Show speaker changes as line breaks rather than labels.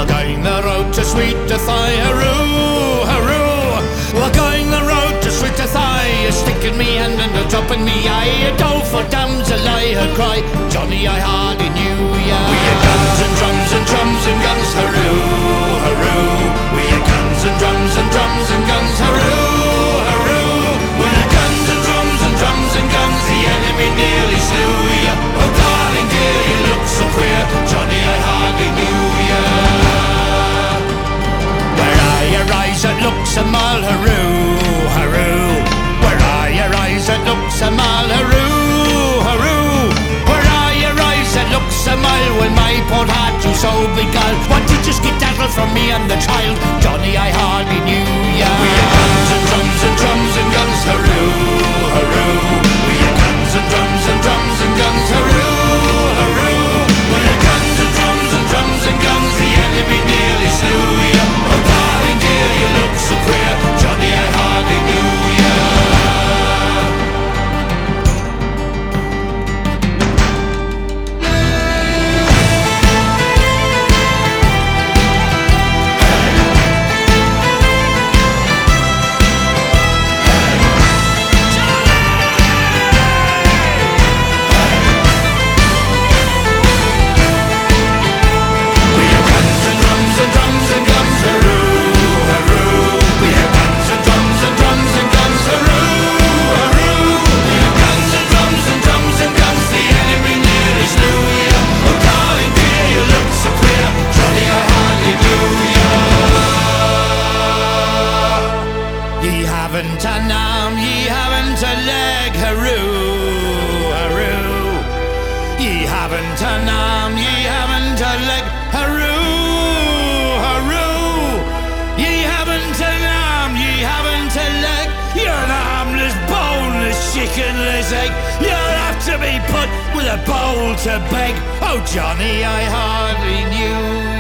We're going the road to Sweetafy, hurroo, hurroo. We're going the road to Sweetafy. You're sticking me hand and a drop in me eye. A doleful damsel I heard cry, Johnny, I hardly knew ya. We had guns and drums and drums and guns, hurroo, hurroo. We had guns and drums and drums and guns, hurroo, hurroo. We had guns and drums and drums and guns. The enemy nearly slew ya. Oh darling dear, you look so queer, Johnny, I hardly knew ya. Where are your eyes that look so mal, hurroo, hurroo? Where are your eyes that look so mal, hurroo, hurroo? Where are your eyes that look so mal when my poor heart you so beguiled? What did you skedaddle from me and the child, Johnny, I hardly knew ya. We had guns and drums and drums and guns, hurroo, hurroo. We had guns and drums and drums and guns, hurroo, hurroo. We had guns and drums and drums and guns. The enemy nearly slew ya. Oh darling dear, you look so queer, Johnny, I hardly knew ya. Ye haven't an arm, ye haven't a leg, hurroo, hurroo. Ye haven't an arm, ye haven't a leg, hurroo, hurroo. Ye haven't an arm, ye haven't a leg. You're an armless, boneless, chickenless egg. You'll have to be put with a bowl to beg. Oh Johnny, I hardly knew